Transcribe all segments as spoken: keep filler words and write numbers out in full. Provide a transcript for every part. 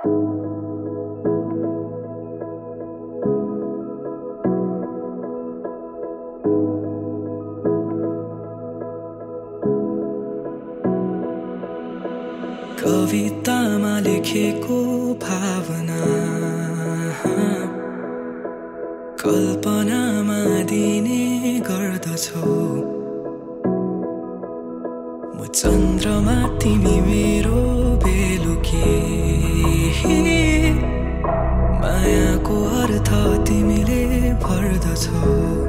कवितामा लेखेको भावना कल्पनामा दिने गर्दछौ। म चन्द्रमा तिमी मेरो बेलुकी, मायाको अर्थ तिमीले भर्दछौ।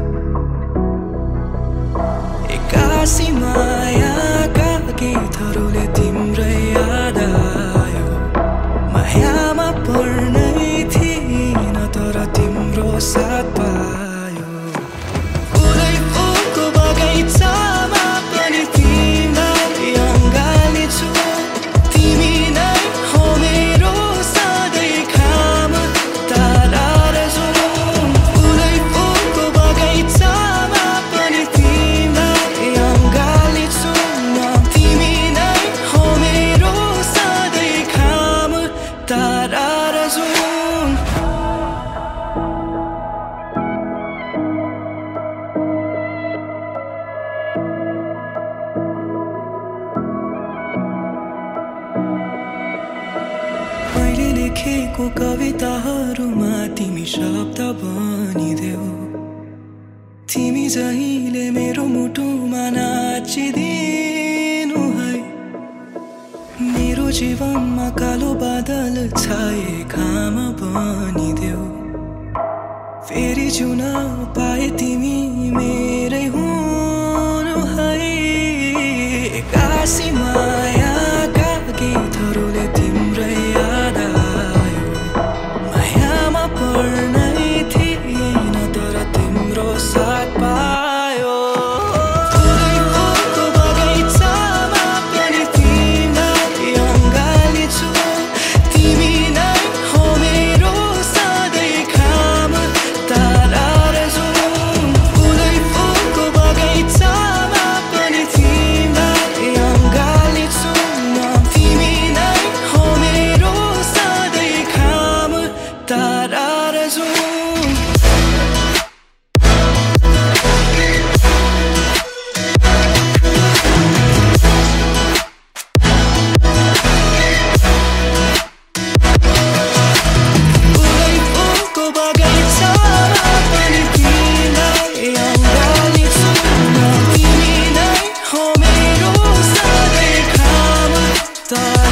एक्कासी मायाका गीतहरूले तिम्रै याद आयो। मायामा पर्नै थिइन तर तिम्रो साथ पायो। फुलै फुलको बगैँचामा पनि तिमीलाई अँगाल्नेछु। तिमी नै हो मेरो सधैँ खाम तारा र जुन। फुलै फुलको बगैँचामा पनि तिमीलाई अँगाल्नेछु म। तिमी नै हो मेरो सधैँ खाम तारा र जुन। मैले लेखेको कविताहरूमा तिमी शब्द बनिदेऊ। तिमी जहिले मेरो मुटुमा नाचिदिनु है। मेरो जीवनमा कालो बादल छाए घाम बनिदेऊ। फेरि जिउन पाए तिमी मेरै हुनु है। एक्कासी मायाका गीतहरूले तिम्रै याद आयो। मायामा पर्नै थिइन तर तिम्रो साथ पायो। फुलै फुलको बगैँचामा पनि तिमीलाई अँगाल्नेछु। तिमी नै हो मेरो सधैँ खाम तारा र जुन। फुलै फुलको बगैँचामा पनि तिमीलाई अँगाल्नेछु म। तिमी नै हो मेरो सधैँ खाम तारा र जुन। फुलै फुलको बगैँचामा पनि तिमीलाई अँगाल्नेछु म। तिमी नै हो मेरो सधैँ खाम तारा।